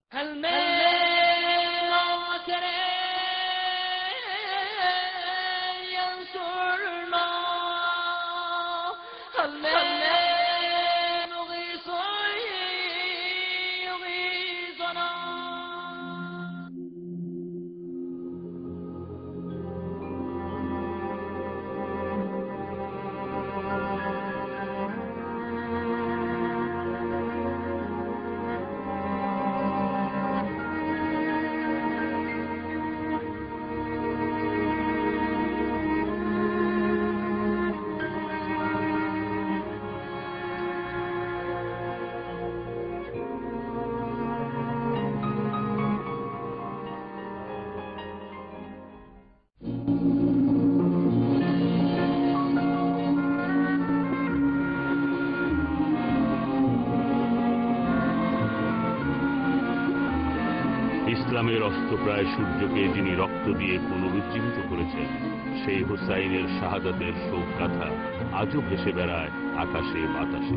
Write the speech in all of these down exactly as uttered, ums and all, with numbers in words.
ইসলামের অস্তপ্রায় সূর্যকে যিনি রক্ত দিয়ে পুনরুজ্জীবিত করেছেন, সেই হুসাইনের শাহাদাতের শোক গাথা আজও ভেসে বেড়ায় আকাশে বাতাসে।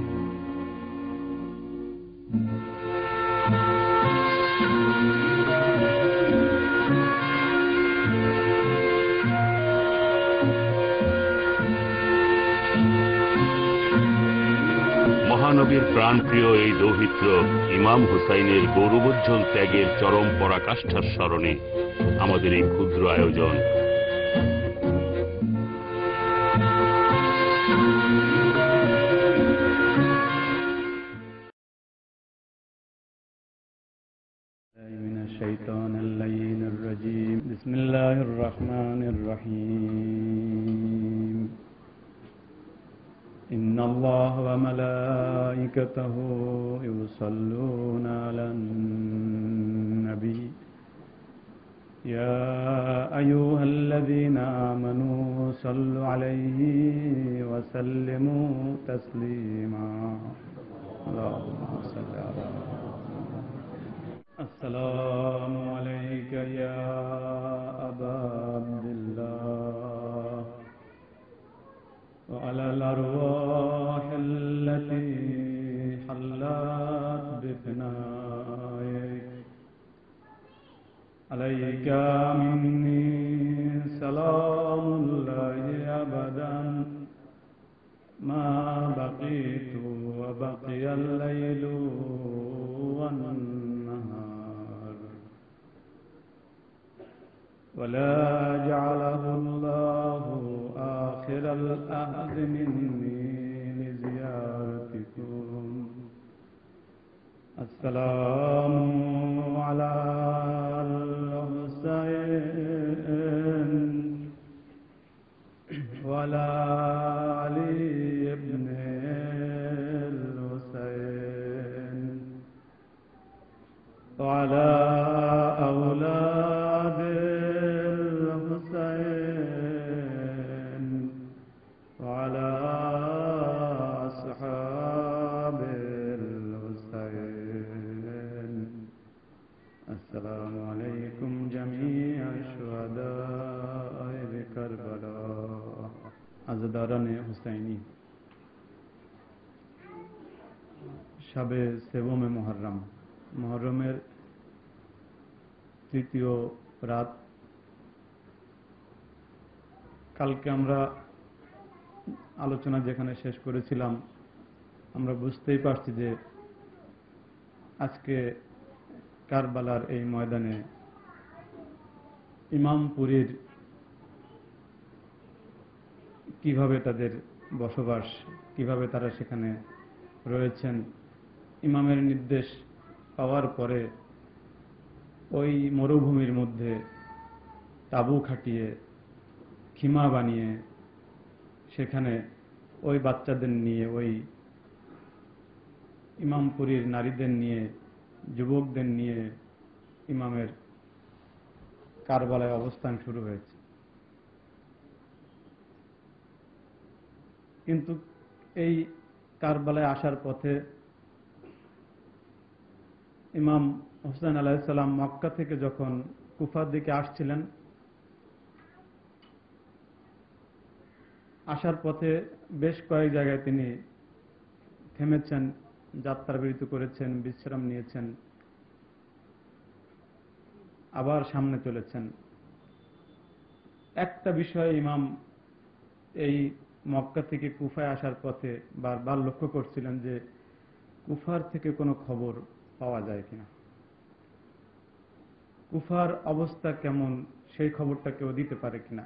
মহানবীর প্রাণপ্রিয় এই দৌহিত্র ইমাম হুসাইনের গৌরবোজ্জ্বল ত্যাগের চরম পরাকাষ্ঠার স্মরণে আমাদের এই ক্ষুদ্র আয়োজন। বিসমিল্লাহির রহমানির রহিম। إن الله وملائكته يصلون على النبي يا أيها الذين آمنوا صلوا عليه وسلموا تسليما اللهم صل على السلام عليك يا أبا عبد الله وعلى الأرواح التي حلت بفنائك عليك مني سلام الله أبدا ما بقيت وبقي الليل والنهار ولا جعله الله آخر الأهد مني لزيارتكم. السلام على الحسين وعلى علي بن الحسين وعلى أولاد الحسين وعلى أصحاب الحسين. السلام عليكم جميع الشهداء بكربلاء. عزاداران حسینی، شب سوم محرم، মহরমের তৃতীয় রাত। কালকে আমরা আলোচনা যেখানে শেষ করেছিলাম, আমরা বুঝতেই পারছি যে আজকে কারবালার এই ময়দানে ইমামপুরীর কিভাবে তাদের বসবাস, কিভাবে তারা সেখানে রয়েছেন। ইমামের নির্দেশ পাওয়ার পরে ওই মরুভূমির মধ্যে তাঁবু খাটিয়ে, খিমা বানিয়ে, সেখানে ওই বাচ্চাদের নিয়ে, ওই ইমামপুরীর নারীদের নিয়ে, যুবকদের নিয়ে ইমামের কারবালায় অবস্থান শুরু হয়েছে। কিন্তু এই কারবালায় আসার পথে ইমাম হোসেন আলাইহিস সালাম মক্কা থেকে যখন কুফার দিকে আসছিলেন, আসার পথে বেশ কয়েক জায়গায় তিনি থেমেছেন, যাত্রা বিরতি করেছেন, বিশ্রাম নিয়েছেন। আবার সামনে চলেছেন। একটা বিষয়ে ইমাম এই মক্কা থেকে কুফায় আসার পথে বারবার লক্ষ্য করছিলেন যে কুফার থেকে কোনো খবর পাওয়া যায় কিনা, কুফার অবস্থা কেমন সেই খবরটা কেউ দিতে পারে কিনা।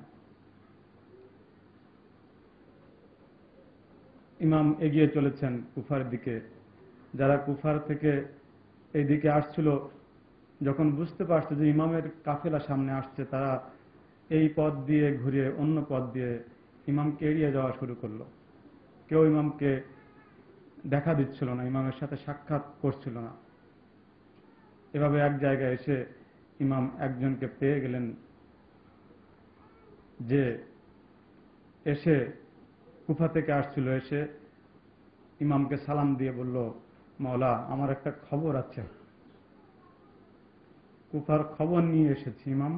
ইমাম এগিয়ে চলেছেন কুফার দিকে। যারা কুফার থেকে এই দিকে আসছিল, যখন বুঝতে পারছে যে ইমামের কাফেলা সামনে আসছে, তারা এই পথ দিয়ে ঘুরিয়ে অন্য পথ দিয়ে ইমামকে এড়িয়ে যাওয়া শুরু করলো। কেউ ইমামকে দেখা দিচ্ছিল না, ইমামের সাথে সাক্ষাৎ করছিল না। এভাবে এক জায়গায় এসে ইমাম একজনকে পেয়ে গেলেন, যে এসে কুফা থেকে আসছিল, এসে ইমামকে সালাম দিয়ে বলল, মাওলা, আমার একটা খবর আছে, কুফার খবর নিয়ে এসেছি ইমাম।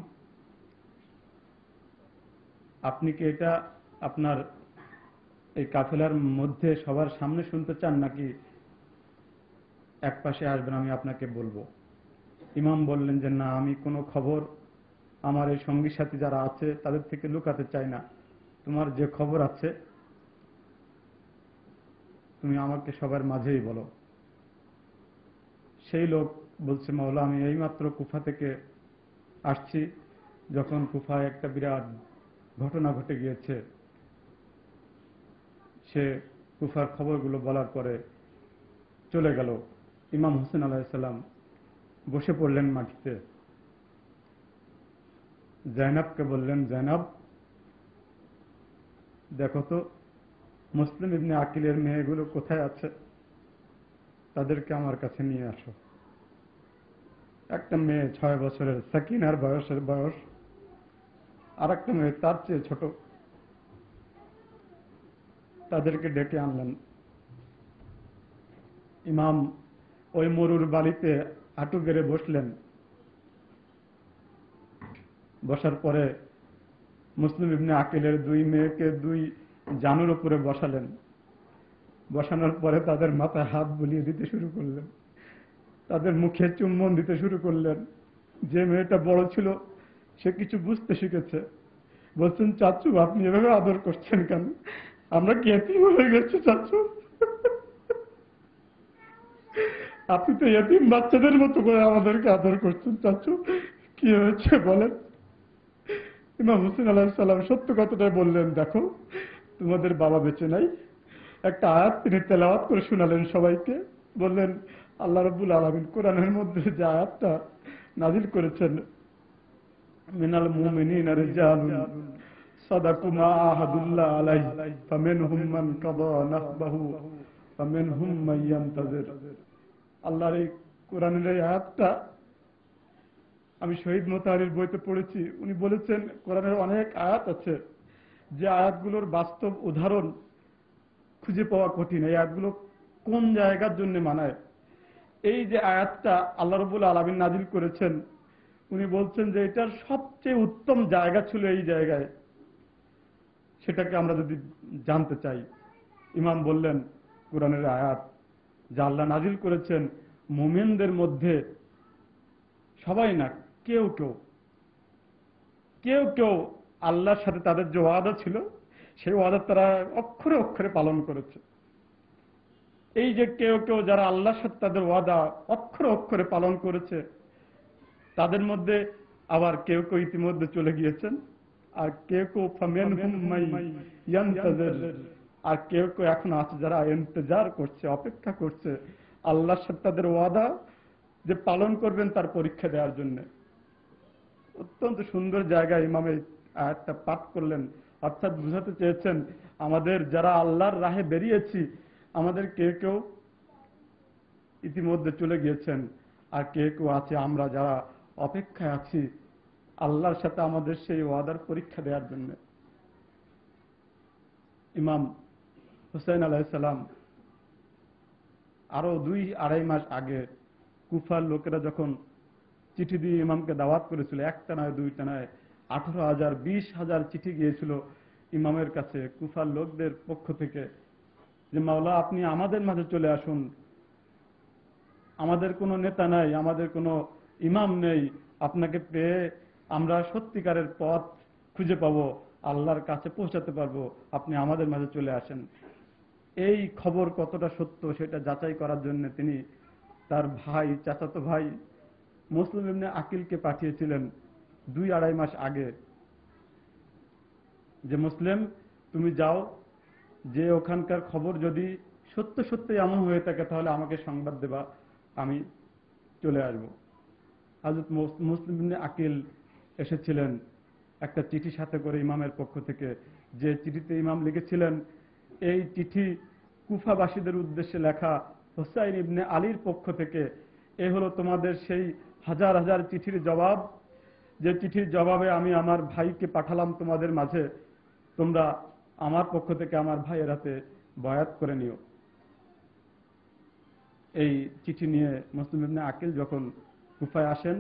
আপনি কি এটা আপনার এই কাফেলার মধ্যে সবার সামনে শুনতে চান, নাকি এক পাশে আসবেন, আমি আপনাকে বলবো? ইমাম বললেন যে না, আমি কোনো খবর আমার এই সঙ্গী সাথী যারা আছে তাদের থেকে লুকাতে চাই না। তোমার যে খবর আছে তুমি আমাকে সবার মাঝেই বলো। সেই লোক বলছে, মাওলা, আমি এইমাত্র কুফা থেকে আসছি, যখন কুফায় একটা বিরাট ঘটনা ঘটে গিয়েছে। সে কুফার খবরগুলো বলার পরে চলে গেল। ইমাম হোসেন আলাইহিসসালাম বসে পড়লেন মাটিতে। জাইনাবকে বললেন, জাইনাব, দেখো তো মুসলিম ইবনে আকিলের মেয়েগুলো কোথায় আছে, তাদেরকে আমার কাছে নিয়ে আসো। একটা মেয়ে ছয় বছরের, সাকিনার বয়সের বয়স, আর একটা মেয়ে তার চেয়ে ছোট। তাদেরকে ডেকে আনলেন। ইমাম ওই মরুর বালিতে হাঁটু গেড়ে বসলেন। বসার পরে মুসলিম ইবনে আকিলের দুই মেয়েকে দুই জানুর উপরে বসালেন। বসানোর পরে তাদের মাথায় হাত বুলিয়ে দিতে শুরু করলেন, তাদের মুখে চুম্বন দিতে শুরু করলেন। যে মেয়েটা বড় ছিল সে কিছু বুঝতে শিখেছে। বলছেন, চাচু, আপনি এভাবে আদর করছেন কেন? আমরা কি এতিম হয়ে গেছি চাচু? আপনি তো এতিম বাচ্চাদের মতো করে আমাদেরকে আদর করছেন চাচু, কি হয়েছে বলেন? ইমাম হোসেন আলাইহিস সালাম সত্য কথাটাই বললেন, দেখো তোমাদের বাবা বেঁচে নাই। একটা আয়াত তিনি তেলাওয়াত করে শোনালেন সবাইকে। বললেন, আল্লাহ রাব্বুল আলামিন কোরআনের মধ্যে যে আয়াতটা নাজিল করেছেন, মিনাল মুমিনিনা রিজালুন সাদাকু মা আহাদুল্লাহ আলাইহি ফামিনহুম মান কাদা নাহবাহু ফামিনহুম মান ইয়ানতাজির। আল্লাহর এই কোরআনের এই আয়াতটা আমি শহীদ মোতাহারির বইতে পড়েছি। উনি বলেছেন, কোরআনের অনেক আয়াত আছে যে আয়াতগুলোর বাস্তব উদাহরণ খুঁজে পাওয়া কঠিন। এই আয়াতগুলো কোন জায়গার জন্য মানায়? এই যে আয়াতটা আল্লাহ রাব্বুল আলামিন নাজিল করেছেন, উনি বলছেন যে এটার সবচেয়ে উত্তম জায়গা ছিল এই জায়গায়। সেটাকে আমরা যদি জানতে চাই, ইমাম বললেন, কোরআনের আয়াত যা আল্লাহ নাজিল করেছেন মুমিনদের মধ্যে, সবাই না, কেউ কেউ কেউ কেউ আল্লাহর সাথে তাদের যে ওয়াদা ছিল সেই ওয়াদা তারা অক্ষরে অক্ষরে পালন করেছে। এই যে কেউ কেউ যারা আল্লাহর সাথে তাদের ওয়াদা অক্ষরে অক্ষরে পালন করেছে, তাদের মধ্যে আবার কেউ কেউ ইতিমধ্যে চলে গিয়েছেন, আর কেউ কেউ ফামিনহুম মান ইয়ানতাজির, আর কেউ কেউ এখন আছে যারা ইন্তজার করছে, অপেক্ষা করছে আল্লাহর সাথে তাদের ওয়াদা যে পালন করবেন তার পরীক্ষা দেওয়ার জন্য। অত্যন্ত সুন্দর জায়গায় ইমাম এই আয়াতটা পাঠ করলেন। অর্থাৎ বুঝাতে চেয়েছেন, আমাদের যারা আল্লাহর রাহে বেরিয়েছি, আমাদের কেউ কেউ ইতিমধ্যে চলে গিয়েছেন, আর কেউ কেউ আছে আমরা যারা অপেক্ষায় আছি আল্লাহর সাথে আমাদের সেই ওয়াদার পরীক্ষা দেওয়ার জন্য। ইমাম হুসাইন আলাইহিস সালাম আরো দুই আড়াই মাস আগে কুফার লোকেরা যখন চিঠি দিয়ে ইমামকে দাওয়াত করেছিল, একটা নয় দুইটা নয়, আঠারো হাজার বিশ হাজার চিঠি গিয়েছিল ইমামের কাছে কুফার লোকদের পক্ষ থেকে, যে মাওলা, আপনি আমাদের মাঝে চলে আসুন, আমাদের কোনো নেতা নাই, আমাদের কোনো ইমাম নেই, আপনাকে পেয়ে আমরা সত্যিকারের পথ খুঁজে পাবো, আল্লাহর কাছে পৌঁছাতে পারবো, আপনি আমাদের মাঝে চলে আসেন। এই খবর কতটা সত্য সেটা যাচাই করার জন্য তিনি তার ভাই, চাচাতো ভাই মুসলিম ইবনে আকিলকে পাঠিয়েছিলেন দুই আড়াই মাস আগে, যে মুসলিম তুমি যাও, যে ওখানকার খবর যদি সত্য সত্যি এমন হয়ে থাকে তাহলে আমাকে সংবাদ দেবা, আমি চলে আসব। হযরত মুসলিম ইবনে আকিল এসেছিলেন একটা চিঠি সাথে করে ইমামের পক্ষ থেকে, যে চিঠিতে ইমাম লিখেছিলেন, এই চিঠি কুফাবাসীদের উদ্দেশ্যে লেখা, হুসাইন ইবনে আলীর পক্ষ থেকে। এ হলো তোমাদের সেই হাজার হাজার চিঠির জবাব, যে চিঠির জবাবে আমি আমার ভাইকে পাঠালাম তোমাদের মাঝে, তোমরা আমার পক্ষ থেকে আমার ভাইয়ের হাতে বয়াত করে নিও। এই চিঠি নিয়ে মুসলিম ইবনে আকিল যখন কুফায় আসেন,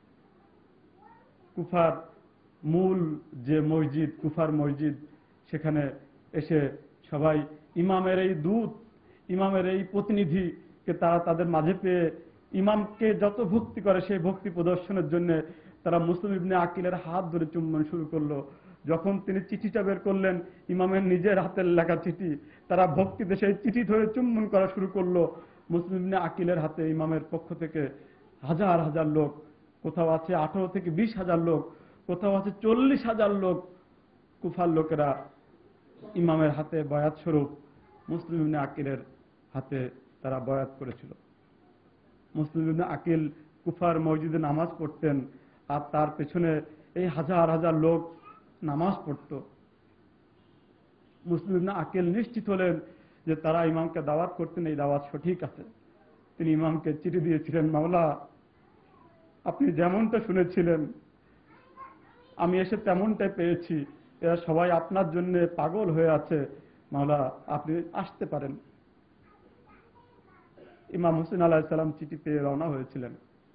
কুফার মূল যে মসজিদ, কুফার মসজিদ, সেখানে এসে সবাই ইমামের এই দূত, ইমামের এই প্রতিনিধিকে তারা তাদের মাঝে পেয়ে ইমামকে যত ভক্তি করে সেই ভক্তি প্রদর্শনের জন্য তারা মুসলিম ইবনে আকিলের হাত ধরে চুম্বন শুরু করলো। যখন তিনি চিঠিটা বের করলেন, ইমামের নিজের হাতের লেখা চিঠি, তারা ভক্তিতে সেই চিঠি ধরে চুম্বন করা শুরু করলো। মুসলিম ইবনে আকিলের হাতে ইমামের পক্ষ থেকে হাজার হাজার লোক, কোথাও আছে আঠারো থেকে বিশ হাজার লোক, কোথাও আছে চল্লিশ হাজার লোক, কুফার লোকেরা ইমামের হাতে বয়াত স্বরূপ মুসলিম ইবনে আকিলের হাতে তারা বয়াত করেছিল। মুসলিম ইবনে আকিল কুফার মসজিদে নামাজ পড়তেন, আর তার পেছনে এই হাজার হাজার লোক নামাজ পড়ত। মুসলিম ইবনে আকিল নিশ্চিত হলেন যে তারা ইমামকে দাওয়াত করতেন, এই দাওয়াত সঠিক আছে। তিনি ইমামকে চিঠি দিয়েছিলেন, মাওলা আপনি যেমনটা শুনেছিলেন আমি এসে তেমনটাই পেয়েছি, এরা সবাই আপনার জন্য পাগল হয়ে আছে, মাওলা আপনি আসতে পারেন। ইমাম হুসেন আলাইহিস সালাম চিঠি পেয়ে রওনা হয়েছিলেন।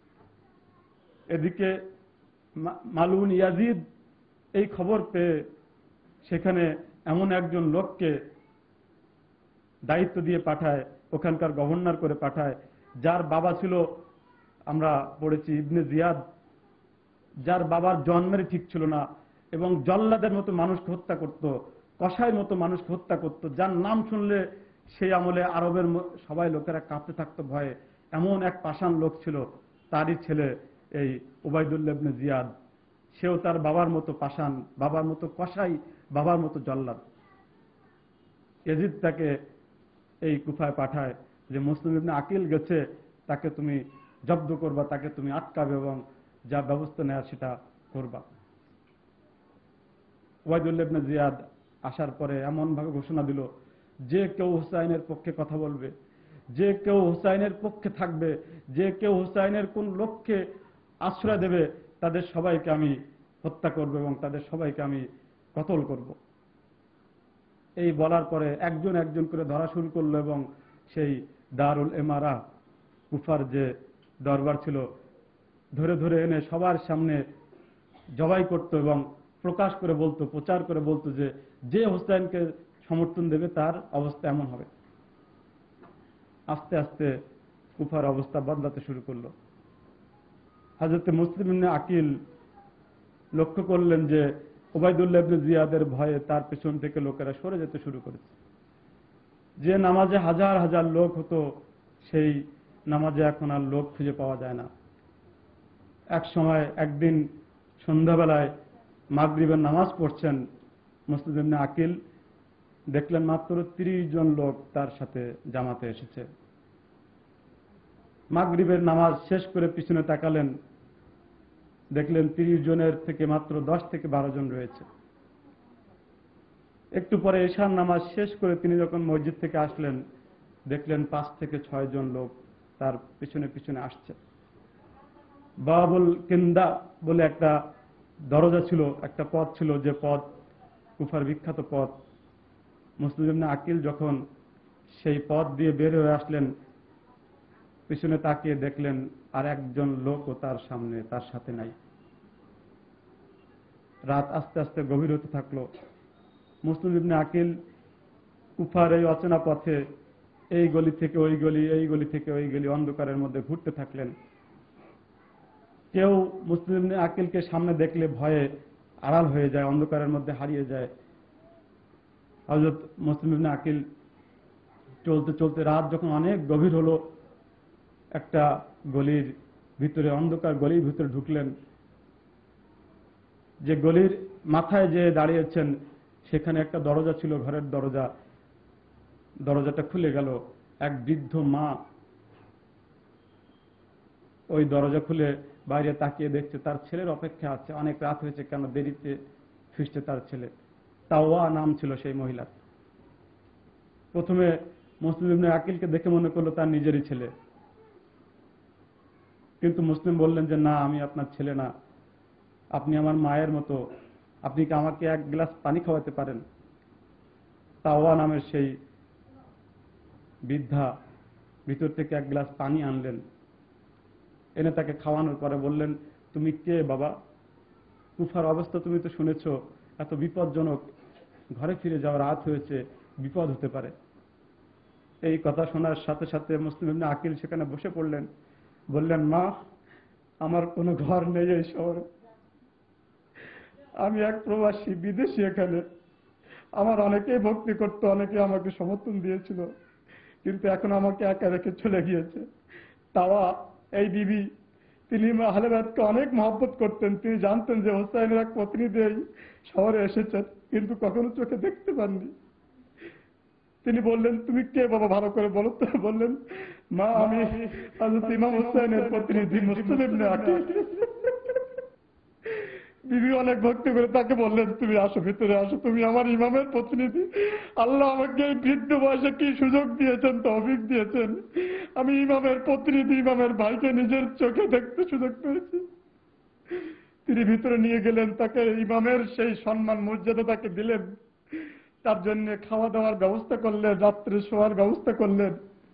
এদিকে মালউন ইয়াজিদ এই খবর পেয়ে সেখানে এমন একজন লোককে দায়িত্ব দিয়ে পাঠায়, ওখানকার গভর্নর করে পাঠায়, যার বাবা ছিল, আমরা পড়েছি, ইবনে জিয়াদ, যার বাবার জন্মের ঠিক ছিল না এবং জল্লাদের মতো মানুষকে হত্যা করত, কসাইয়ের মতো মানুষকে হত্যা করত, যার নাম শুনলে সেই আমলে আরবের সবাই লোকেরা কাঁপতে থাকতো ভয়ে, এমন এক পাষাণ লোক ছিল। তারই ছেলে এই উবাইদুল্লাহ ইবনে জিয়াদ, সেও তার বাবার মতো পাষাণ, বাবার মতো কসাই, বাবার মতো জল্লাদ। ইয়াজিদ তাকে এই কুফায় পাঠায় যে মুসলিম ইবনে আকিল গেছে, তাকে তুমি জব্দ করবা, তাকে তুমি আটকাবে এবং যা ব্যবস্থা নেওয়ার সেটা করবা। উবাইদুল্লাহ ইবনে জিয়াদ আসার পরে এমন ভাবে ঘোষণা দিল, যে কেউ হুসাইনের পক্ষে কথা বলবে, যে কেউ হুসাইনের পক্ষে থাকবে, যে কেউ হুসাইনের কোন লক্ষ্যে আশ্রয় দেবে, তাদের সবাইকে আমি হত্যা করব এবং তাদের সবাইকে আমি কতল করব। এই বলার পরে একজন একজন করে ধরা শুরু করলো এবং সেই দারুল ইমারা, কুফার যে দরবার ছিল, ধরে ধরে এনে সবার সামনে জবাই করত এবং প্রকাশ করে বলতো, প্রচার করে বলতো যে যে হুসাইনকে সমর্থন দেবে তার অবস্থা এমন হবে। আস্তে আস্তে কুফার অবস্থা বদলাতে শুরু করলো। হযরত মুসলিম ইবনে আকিল লক্ষ্য করলেন যে উবাইদুল্লাহ ইবনে জিয়াদের ভয়ে তার পেছন থেকে লোকেরা সরে যেতে শুরু করেছে। যে নামাজে হাজার হাজার লোক হতো, সেই নামাজে এখন আর লোক খুঁজে পাওয়া যায় না। এক সময় একদিন সন্ধ্যাবেলায় মাগরিবের নামাজ পড়ছেন মুসলিম ইবনে আকিল, দেখলেন মাত্র তিরিশ জন লোক তার সাথে জামাতে এসেছে। মাগরিবের নামাজ শেষ করে পিছনে তাকালেন, দেখলেন তিরিশ জনের থেকে মাত্র দশ থেকে বারো জন রয়েছে। একটু পরে ঈশার নামাজ শেষ করে তিনি যখন মসজিদ থেকে আসলেন, দেখলেন পাঁচ থেকে ছয় জন লোক তার পিছনে পিছনে আসছে। বাবুল কিন্দা বলে একটা দরজা ছিল, একটা পথ ছিল, যে পথ কুফার বিখ্যাত পথ। মুসলিম ইবনে আকিল যখন সেই পথ দিয়ে বের হয়ে আসলেন, পিছনে তাকিয়ে দেখলেন আর একজন লোকও তার সামনে, তার সাথে নাই। রাত আস্তে আস্তে গভীর হতে থাকলো। মুসলিম ইবনে আকিল কুফার এই অচেনা পথে এই গলি থেকে ওই গলি, এই গলি থেকে ওই গলি অন্ধকারের মধ্যে ঘুরতে থাকলেন। কেউ মুসলিম ইবনে আকিলকে সামনে দেখলে ভয়ে আড়াল হয়ে যায়, অন্ধকারের মধ্যে হারিয়ে যায়। হযরত মুসলিম ইবনে আকিল চলতে চলতে রাত যখন অনেক গভীর হলো, একটা গলির ভিতরে, অন্ধকার গলির ভিতরে ঢুকলেন। যে গলির মাথায় যে দাঁড়িয়েছেন সেখানে একটা দরজা ছিল, ঘরের দরজা। দরজাটা খুলে গেল। এক বৃদ্ধ মা ওই দরজা খুলে বাইরে তাকিয়ে দেখছে তার ছেলের অপেক্ষা আছে, অনেক রাত হয়েছে, কেন দেরিতে ফিরছে তার ছেলে। তাওয়া নাম ছিল সেই মহিলার। প্রথমে মুসলিম ইবনে আকিলকে দেখে মনে করলো তার নিজেরই ছেলে, কিন্তু মুসলিম বললেন যে না, আমি আপনার ছেলে না, আপনি আমার মায়ের মতো, আপনি কি আমাকে এক গ্লাস পানি খাওয়াতে পারেন? তাওয়া নামের সেই বৃদ্ধা ভিতর থেকে এক গ্লাস পানি আনলেন, এনে তাকে খাওয়ানোর পরে বললেন, তুমি কে বাবা? কুফার অবস্থা তুমি তো শুনেছ, এত বিপজ্জনক, ঘরে ফিরে যাওয়া, রাত হয়েছে, বিপদ হতে পারে। এই কথা শোনার সাথে সাথে মুসলিম ইবনে আকিল সেখানে বসে পড়লেন। বললেন, মা, আমার কোনো ঘর নেই এই শহরে, আমি এক প্রবাসী বিদেশি। এখানে আমার অনেকেই ভক্তি করত, অনেকে আমাকে সমর্থন দিয়েছিল, কিন্তু এখন আমাকে একা রেখে চলে গিয়েছে। তাওয়া এই বিবি, তিনি আহলে বাইতকে অনেক মহব্বত করতেন। তিনি জানতেন যে হোসাইনের এক প্রতিনিধি এই শহরে এসেছেন, কিন্তু কখনো চোখে দেখতে পাননি। তিনি বললেন, তুমি কে বাবা, ভালো করে বলো তো। বললেন, মা, আমি হযরত ইমাম হোসেনের প্রতিনিধি মুসলিম ইবনে আকিল। বিবি অনেক ভক্তি করে তাকে বললেন, তুমি আসো, ভিতরে আসো, তুমি আমার ইমামের প্রতিনিধি। আল্লাহ আমাকে এই বৃদ্ধ বয়সে কি সুযোগ দিয়েছেন, তৌফিক দিয়েছেন, আমি ইমামের প্রতিনিধি, ইমামের ভাইকে নিজের চোখে দেখতে সুযোগ পেয়েছি। তিনি ভিতরে নিয়ে গেলেন, তাকে ইমামের সেই সম্মান মর্যাদা তাকে দিলেন, তার জন্য খাওয়া দাওয়ার ব্যবস্থা করলেন, রাত্রে শোয়ার ব্যবস্থা করলেন।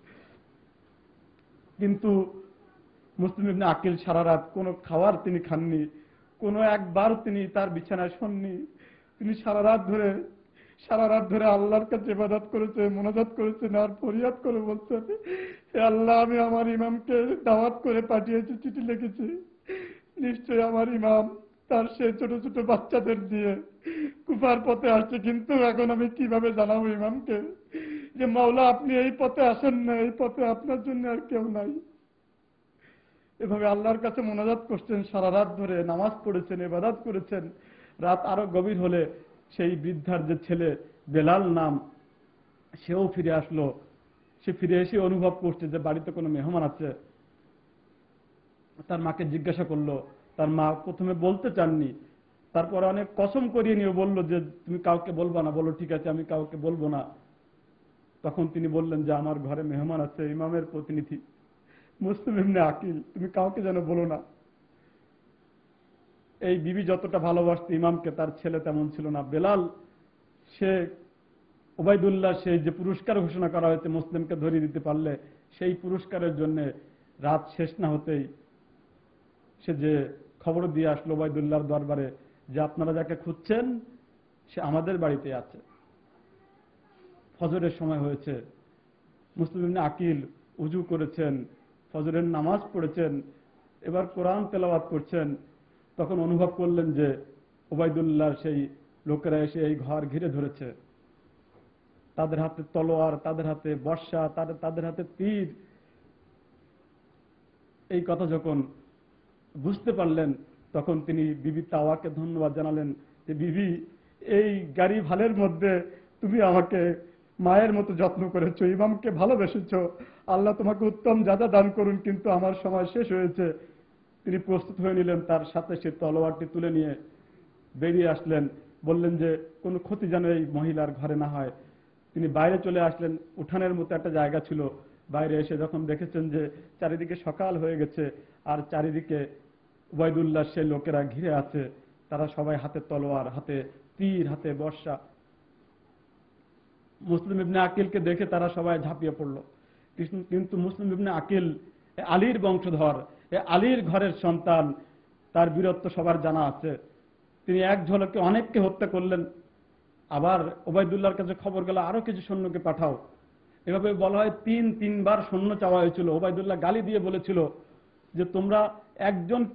কিন্তু মুসলিম ইবনে আকিল সারা রাত কোনো খাবার তিনি খাননি, কোনো একবার তিনি তার বিছানায় শোননি। তিনি সারা রাত ধরে সারা রাত ধরে আল্লাহর কাছে ইবাদত করেছে, মোনাজাত করেছেন, আর ফরিয়াদ করে বলছেন, হে আল্লাহ, আমি আমার ইমামকে দাওয়াত করে পাঠিয়েছি, চিঠি লিখেছি, নিশ্চয়ই আমার ইমাম তার সে ছোট ছোট বাচ্চাদের দিয়ে কুফার পথে আসছে, কিন্তু এখন আমি কিভাবে জানাবো ইমামকে যে মাওলা আপনি এই পথে আসেন না, এই পথে আপনার জন্য আর কেউ নাই। এভাবে আল্লাহর কাছে মোনাজাত করছেন, সারা রাত ধরে নামাজ পড়েছেন, ইবাদত করেছেন। রাত আরো গভীর হলে সেই বৃদ্ধার যে ছেলে বেলাল নাম, সেও ফিরে আসলো। সে ফিরে এসে অনুভব করছে যে বাড়িতে কোনো মেহমান আছে। তার মাকে জিজ্ঞাসা করলো, তার মা প্রথমে বলতে চাননি, তারপরে অনেক কসম করিয়ে নিয়ে বলল যে তুমি কাউকে বলবা না। বলো, ঠিক আছে, আমি কাউকে বলবো না। তখন তিনি বললেন যে আমার ঘরে মেহমান আছে, ইমামের প্রতিনিধি মুসলিম ইবনে আকিল, তুমি কাউকে যেন বলো না। এই বিবি যতটা ভালোবাসত ইমামকে, তার ছেলে তেমন ছিল না। বেলাল, সে ওবায়দুল্লাহ, সেই যে পুরস্কার ঘোষণা করা হয়েছে মুসলিমকে ধরিয়ে দিতে পারলে, সেই পুরস্কারের জন্য রাত শেষ না হতেই সে যে খবর দিয়ে আসলো ওবায়দুল্লাহর দরবারে যে আপনারা যাকে খুঁজছেন সে আমাদের বাড়িতে আছে। ফজরের সময় হয়েছে, মুসলিম ইবনে আকিল উজু করেছেন, ফজরের নামাজ পড়েছেন, এবার কোরআন তেলাওয়াত করছেন। তখন অনুভব করলেন যে ওবায়দুল্লাহ সেই লোকেরা এসে এই ঘর ঘিরে ধরেছে, তাদের হাতে তলোয়ার, তাদের হাতে বর্শা, তাদের তাদের হাতে তীর। এই কথা যখন বুঝতে পারলেন, তখন তিনি বিবি তাওয়াকে ধন্যবাদ জানালেন যে বিবি, এই গারিব হালের মধ্যে তুমি আমাকে মায়ের মতো যত্ন করেছো, ইমামকে ভালোবেসেছো, আল্লাহ তোমাকে উত্তম যাজা দান করুন, কিন্তু আমার সময় শেষ হয়েছে। তিনি প্রস্তুত হয়ে নিলেন, তার সাথে সে তলোয়ারটি তুলে নিয়ে বেরিয়ে আসলেন। বললেন যে কোনো ক্ষতি যেন এই মহিলার ঘরে না হয়। তিনি বাইরে চলে আসলেন, উঠানের মতো একটা জায়গা ছিল। বাইরে এসে যখন দেখেছেন যে চারিদিকে সকাল হয়ে গেছে, আর চারিদিকে ওবায়দুল্লাহ সেই লোকেরা ঘিরে আছে, তারা সবাই হাতে তলোয়ার, হাতে তীর, হাতে বর্শা। মুসলিম ইবনে আকিলকে দেখে তারা সবাই ঝাঁপিয়ে পড়ল। কিন্তু মুসলিম ইবনে আকিল আলীর বংশধর, আলীর ঘরের সন্তান, তার বীরত্ব সবার জানা আছে। তিনি এক ঝলকে অনেককে হত্যা করলেন। আবার ওবায়দুল্লাহর কাছে খবর গেল, আরো কিছু সৈন্যকে পাঠাও। এভাবে বলা হয় তিন তিনবার সৈন্য চাওয়া হয়েছিল। ওবায়দুল্লাহ গালি দিয়ে বলেছিল যে তোমরা একজনকে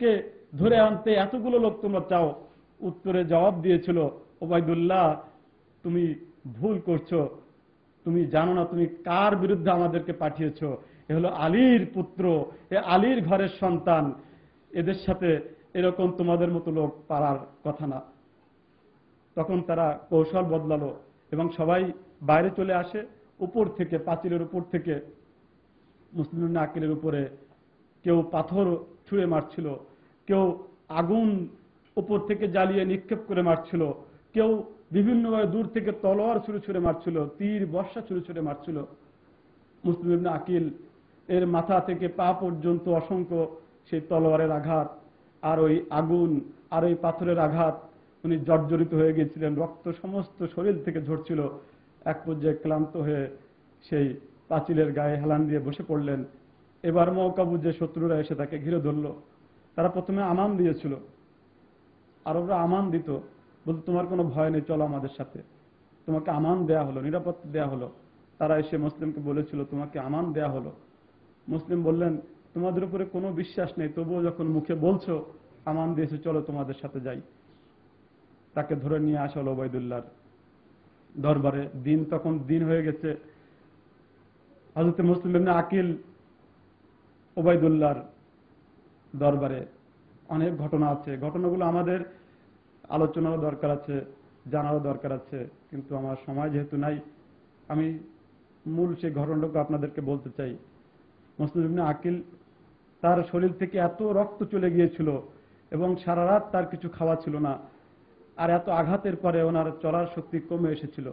ধরে আনতে এতগুলো লোক তোমরা চাও? উত্তরে জবাব দিয়েছিল, ওবায়দুল্লাহ তুমি ভুল করছো, তুমি জানো না তুমি কার বিরুদ্ধে আমাদেরকে পাঠিয়েছো। এ হলো আলীর পুত্র, এ আলীর ঘরের সন্তান, এদের সাথে এরকম তোমাদের মতো লোক পারার কথা না। তখন তারা কৌশল বদলালো এবং সবাই বাইরে চলে আসে। উপর থেকে, পাঁচিলের উপর থেকে মুসলিম ইবনে আকিলের উপরে কেউ পাথর ছুঁড়ে মারছিল, কেউ আগুন উপর থেকে জ্বালিয়ে নিক্ষেপ করে মারছিল, কেউ বিভিন্নভাবে দূর থেকে তলোয়ার ছুঁড়ে ছুঁড়ে মারছিল, তীর বর্ষা ছুঁড়ে ছুঁড়ে মারছিল। মুসলিম ইবনে আকিল এর মাথা থেকে পা পর্যন্ত অসংখ্য সেই তলোয়ারের আঘাত, আর ওই আগুন, আর ওই পাথরের আঘাত, উনি জর্জরিত হয়ে গিয়েছিলেন, রক্ত সমস্ত শরীর থেকে ঝরছিল। এক পর্যায়ে ক্লান্ত হয়ে সেই পাঁচিলের গায়ে হেলান দিয়ে বসে পড়লেন। এবার মৌকা বুঝে শত্রুরা এসে তাকে ঘিরে ধরল। তারা প্রথমে আমান দিয়েছিল, আরবরা আমান দিত, বলতো তোমার কোনো ভয় নেই, চলো আমাদের সাথে। তোমাকে আমান দেয়া হলো, নিরাপত্তা দেয়া হলো। তারা এসে মুসলিমকে বলেছিল তোমাকে আমান দেয়া হলো। মুসলিম বললেন তোমাদের উপরে কোনো বিশ্বাস নেই, তবুও যখন মুখে বলছো আমান দিয়েছে, চলো তোমাদের সাথে যাই। তাকে ধরে নিয়ে আসা হলো ওবায়দুল্লাহর দরবারে। দিন তখন দিন হয়ে গেছে। হযরত মুসলিম ইবনে আকিল ওবায়দুল্লাহর দরবারে, অনেক ঘটনা আছে, ঘটনাগুলো আমাদের আলোচনারও দরকার আছে, জানারও দরকার আছে, কিন্তু আমার সময় যেহেতু নাই, আমি মূল সেই ঘটনাটুকু আপনাদেরকে বলতে চাই। মুসলিম ইবনে আকিল, তার শরীর থেকে এত রক্ত চলে গিয়েছিল এবং সারা রাত তার কিছু খাওয়া ছিল না, আর এত আঘাতের পরে ওনার চলার শক্তি কমে এসেছিল।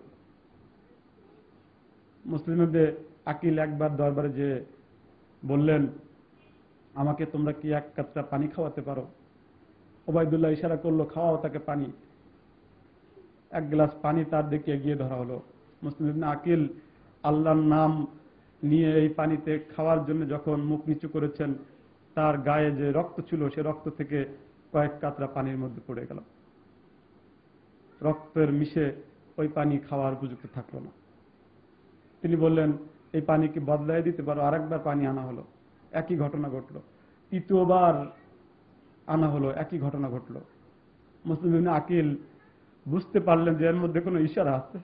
মুসলিম ইবনে আকিল একবার দরবারে যে বললেন আমাকে তোমরা কি এক কাতরা পানি খাওয়াতে পারো? ওবায়দুল্লাহ ইশারা করলো খাওয়াও তাকে পানি। এক গ্লাস পানি তার দিকে এগিয়ে ধরা হলো। মুসলিম ইবনে আকিল আল্লাহর নাম নিয়ে এই পানিতে খাওয়ার জন্য যখন মুখ নিচু করেছেন, তার গায়ে যে রক্ত ছিল সে রক্ত থেকে কয়েক কাতরা পানির মধ্যে পড়ে গেল। রক্তের মিশে ওই পানি খাওয়ার উপযুক্ত থাকলো না। তিনি বললেন এই পানি কি বদলাই দিতে পারো? আরেকবার পানি আনা হলো, একই ঘটনা ঘটলো। তৃতীয়বার আনা হলো, একই ঘটনা ঘটলো। মুসলিম ইবনে আকিল বুঝতে পারলেন যে এর মধ্যে কোনো ইশারা আছে,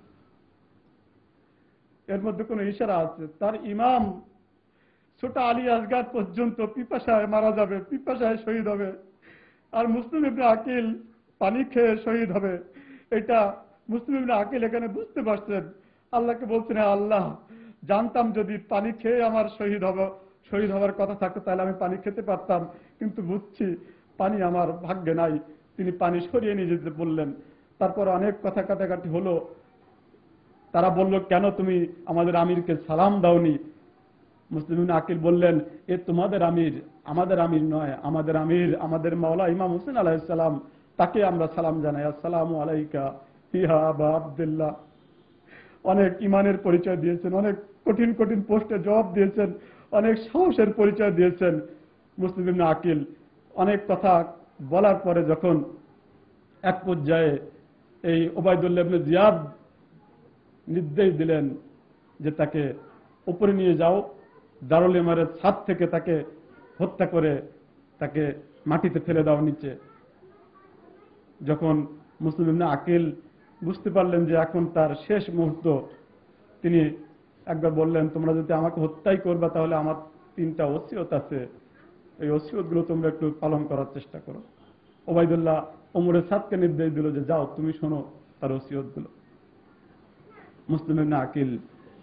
এর মধ্যে কোনো ইশারা আছে। তার ইমাম ছোট আলী আসগার পর্যন্ত পিপাসায় মারা যাবে, পিপাসায় শহীদ হবে, আর মুসলিম ইবনে আকিল পানি খেয়ে শহীদ হবে। এটা মুসলিম ইবনে আকিল এখানে বুঝতে পারছেন। আল্লাহকে বলছেন আল্লাহ, জানতাম যদি পানি খেয়ে আমার শহীদ হব, শহীদ হওয়ার কথা থাকতো তাহলে আমি পানি খেতে পারতাম, কিন্তু বুঝছি পানি আমার ভাগ্যে নাই। তিনি পানি সরিয়ে নিয়ে যেতে বললেন। তারপর অনেক কথা কাটাকাটি হলো। তারা বলল কেন তুমি আমাদের আমিরকে সালাম দাওনি? মুসলিম ইবনে আকিল বললেন এ তোমাদের আমির, আমাদের আমির নয়, আমাদের আমির আমাদের মাওলা ইমাম হোসেন আলাইহিস সালাম, তাকে আমরা সালাম জানাই, আসসালামু আলাইকা ইয়া আবা আব্দুল্লাহ। অনেক ইমানের পরিচয় দিয়েছেন, অনেক কঠিন কঠিন পোস্টে জবাব দিয়েছেন, অনেক সাহসের পরিচয় দিয়েছেন মুসলিম ইবনে আকিল। অনেক কথা বলার পরে যখন এক পর্যায়ে এই ওবায়দুল্লাহ ইবনে জিয়াদ নির্দেশ দিলেন যে তাকে উপরে নিয়ে যাও, দারুল ইমারের ছাদ থেকে তাকে হত্যা করে তাকে মাটিতে ফেলে দাও নিচে। যখন মুসলিম ইবনে আকিল বুঝতে পারলেন যে এখন তার শেষ মুহূর্ত, তিনি একবার বললেন তোমরা যদি আমাকে হত্যাই করবা তাহলে আমার তিনটা ওসিয়ত আছে, এই ওসিয়তগুলো তোমরা একটু পালন করার চেষ্টা করো। ওবায়দুল্লাহ ওমরের ছাদকে নির্দেশ দিল যে যাও তুমি শোনো তার ওসিয়তগুলো। মুসলিম ইবনে আকিল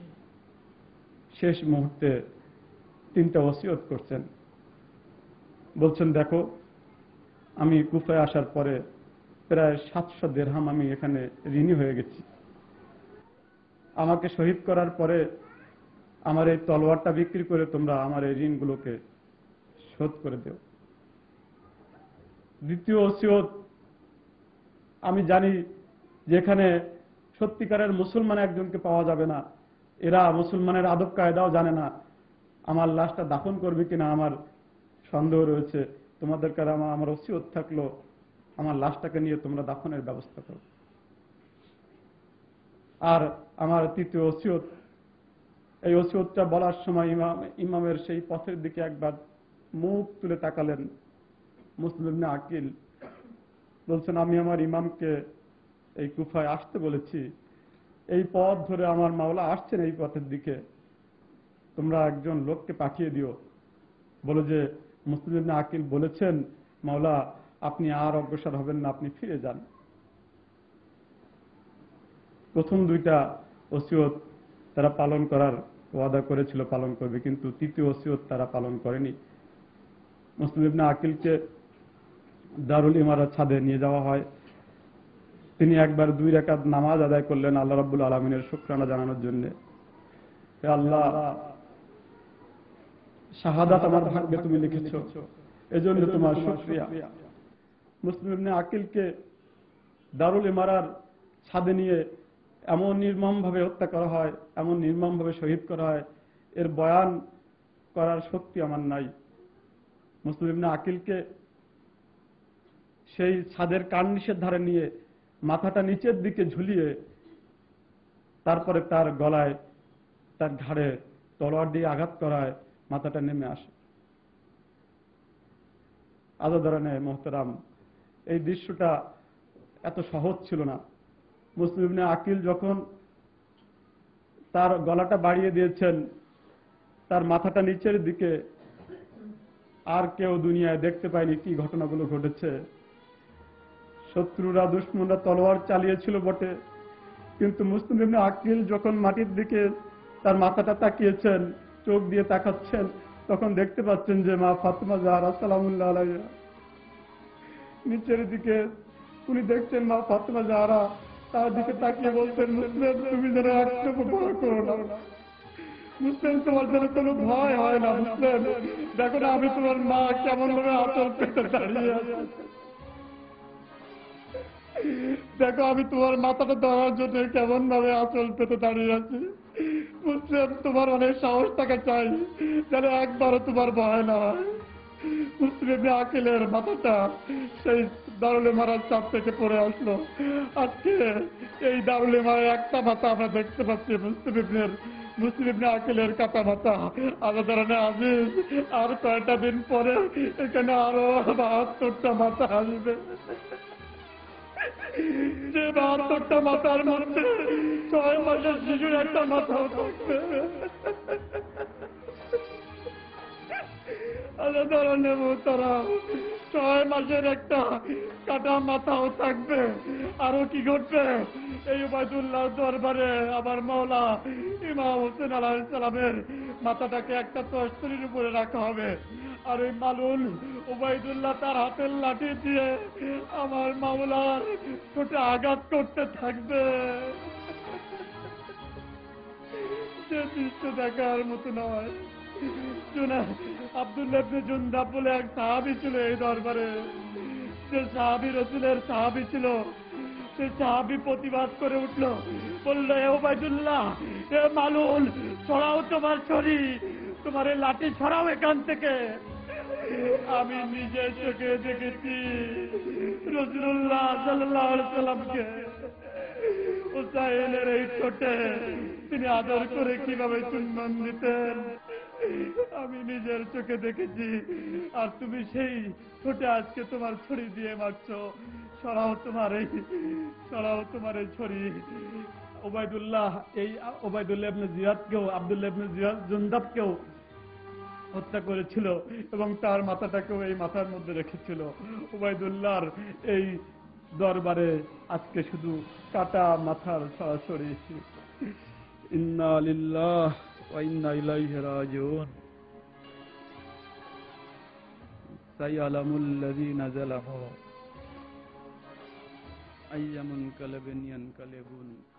শেষ মুহূর্তে তিনটা ওসিয়ত করছেন। বলছেন দেখো, আমি কুফায় আসার পরে প্রায় সাতশো দেরহাম আমি এখানে ঋণী হয়ে গেছি। আমাকে শহীদ করার পরে আমার এই তলোয়ারটা বিক্রি করে তোমরা আমার এই ঋণগুলোকে শোধ করে দেও। দ্বিতীয় ওসিয়ত, আমি জানি যেখানে সত্যিকারের মুসলমান একজনকে পাওয়া যাবে না, এরা মুসলমানের আদব কায়দাও জানে না, আমার লাশটা দাফন করবে কিনা আমার সন্দেহ রয়েছে। তোমাদের কাছে আমার আমার ওসিয়ত থাকলো আমার লাশটাকে নিয়ে তোমরা দাফনের ব্যবস্থা করো। আর আমার তৃতীয় ওসিয়ত, এই ওসিয়তটা বলার সময় ইমাম ইমামের সেই পথের দিকে একবার মুখ তুলে তাকালেন, মুসলিম ইবনে আকিল বলছেন, আমি আমার ইমামকে এই কুফায় আসতে বলেছি, এই পথ ধরে আমার মাওলা আসছেন এই পথের দিকে, তোমরা একজন লোককে পাঠিয়ে দিও, বলো যে মুসলিম ইবনে আকিল বলেছেন মাওলা আপনি আর অগ্রসর হবেন না, আপনি ফিরে যান। প্রথম দুইটা ওসিয়ত তারা পালন করার ওয়াদা করেছিল, পালন করবে, কিন্তু তৃতীয় ওসিয়ত তারা পালন করেনি। মুসলিম ইবনে আকিলকে দারুল ইমারাত ছাদে নিয়ে যাওয়া হয়। তিনি একবার দুই রাকাত নামাজ আদায় করলেন আল্লাহ রাব্বুল আলামিনের শুকরানা জানানোর জন্য। হে আল্লাহ, শাহাদাত আমার ভাগ্যে তুমি লিখেছো, এজন্য তোমার শুকরিয়া। মুসলিম ইবনে আকিলকে দারুল ইমারার ছাদে নিয়ে এমন নির্মমভাবে হত্যা করা হয়, এমন নির্মমভাবে শহীদ করা হয়, এর বয়ান করার শক্তি আমার নাই। মুসলিম ইবনে আকিলকে সেই ছাদের কার্নিশের ধারে নিয়ে মাথাটা নিচের দিকে ঝুলিয়ে তারপরে তার গলায়, তার ঘাড়ে তলোয়ার দিয়ে আঘাত করায় মাথাটা নেমে আসে। আজাদারানে মোহতারাম, এই দৃশ্যটা এত সহজ ছিল না। মুসলিম ইবনে আকিল যখন তার গলাটা বাড়িয়ে দিয়েছেন, তার মাথাটা নিচের দিকে, আর কেউ দুনিয়ায় দেখতে পায়নি কি ঘটনাগুলো ঘটেছে। শত্রুরা, দুশমনরা তলোয়ার চালিয়েছিল বটে, কিন্তু মুসলিম ইবনে আকিল যখন মাটির দিকে তার মাথাটা তাকিয়েছেন, চোখ দিয়ে তাকাচ্ছেন, তখন দেখতে পাচ্ছেন যে মা ফাতেমা জাহরা সালামুল্লাহ আলাইহা নিচের দিকে, উনি দেখছেন মা ফাতেমা জাহরা তার দিকে তাকিয়ে বলছেন, মুসলিম তুমি যেন একটু ভয় করো না, মুসলিম তোমার যেন কোনো ভয় হয় না, মুসলিম দেখো না আমি তোমার মা কেমন ভাবে আঁচল পেতে দাঁড়িয়ে আছে, দেখো আমি তোমার মাথাটা ধরার জন্য কেমন ভাবে আঁচল পেতে দাঁড়িয়ে আছি। মুসলিম তোমার অনেক সাহস থাকা চাই যেন একবারও তোমার ভয় না হয়। মুসলিম ইবনে আকিলের মাথাটা সেই দারুল ইমারাত চাপ থেকে পড়ে আসলো। আজকে এই দারুল ইমারার একটা মাথা আমরা দেখতে পাচ্ছি, মুসলিম ইবনের মুসলিম ইবনে আকিলের কাটা মাথা। আলাদারানে আজিজ, আর কয়টা দিন পরে এখানে আরো বাহাত্তরটা মাথা আসবে, যে বাহাত্তরটা মাথার মধ্যে ছয় মাসের শিশুর একটা মাথাও থাকবে। আলাদারানে মোহতারা, ছয় মাসের একটা কাটা মাথাও থাকবে। আরো কি ঘটবে? এই উবাইদুল্লাহ দরবারে আমার মাওলা ইমাম হোসেন আলাইহিস সালামের মাথাটাকে একটা তস্তরির উপরে রাখা হবে, আর ওই মালুল উবাইদুল্লাহ তার হাতের লাঠি দিয়ে আমার মাওলার ঠোঁটে আঘাত করতে থাকবে। সে দৃশ্য দেখার মতো নয়। আব্দুল্লাহ ইবনে জুনদাব বলে এক সাহাবী ছিল এই দরবারে, সে সাহাবী রাসূলের সাহাবী ছিল। সে সাহাবী প্রতিবাদ করে উঠল, বলল, এ উবাইদুল্লাহ, এ মালুল, ছড়াও তোমার ছড়ি, তোমার এই লাঠি ছড়াও এখান থেকে। আমি নিজের চোখে দেখেছি রাসূলুল্লাহ সাল্লাল্লাহু আলাইহি ওয়াসাল্লামকে হুসাইনের এই ঠোঁটে তিনি আদর করে কিভাবে চুম্বন দিতেন, আমি নিজের চোখে দেখেছি। আর তুমি সেই ঠোঁটে আজকে তোমার ছড়ি দিয়ে মারছো। সরাও তোমার এই সরাও তোমার এই ছড়ি। ওবায়দুল্লাহ এই ওবায়দুল্লাহ ইবনে জিয়াদকেও আব্দুল্লাহ ইবনে জিয়াদ জুনদাবকেও হত্যা করেছিল এবং তার মাথাটাকেও এই মাথার মধ্যে রেখেছিল। ওবায়দুল্লাহর এই দরবারে আজকে শুধু কাটা মাথার সরাসরি। ইন্না লিল্লাহ ওয়া ইন্না ইলাইহি রাজিউন। সায়ালামুল লাযিনা যালামু আইয়ামুন কালাবিন ইয়ানকালিবুন।